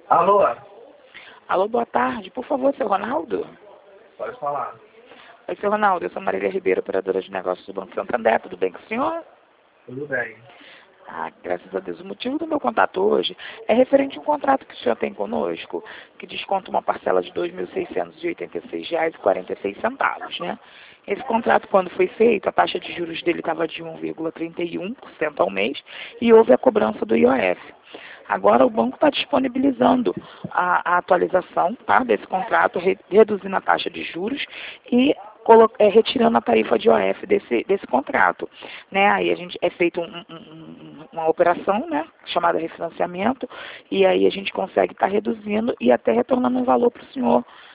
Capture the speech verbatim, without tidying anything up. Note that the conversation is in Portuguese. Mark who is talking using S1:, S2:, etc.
S1: Alô?
S2: Alô, boa tarde. Por favor, seu Ronaldo?
S1: Pode falar.
S2: Oi, seu Ronaldo. Eu sou Marília Ribeiro, operadora de negócios do Banco Santander. Tudo bem com o senhor?
S1: Tudo bem.
S2: Ah, graças a Deus. O motivo do meu contato hoje é referente a um contrato que o senhor tem conosco, que desconta uma parcela de dois mil seiscentos e oitenta e seis reais e quarenta e seis centavos, né? Esse contrato, quando foi feito, a taxa de juros dele estava de um vírgula trinta e um por cento ao mês e houve a cobrança do I O F. Agora o banco está disponibilizando a, a atualização, tá, desse contrato, re, reduzindo a taxa de juros e colo, é, retirando a tarifa de I O F desse, desse contrato. Né? Aí a gente é feito um, um, uma operação, né, chamada refinanciamento, e aí a gente consegue estar tá reduzindo e até retornando um valor para o senhor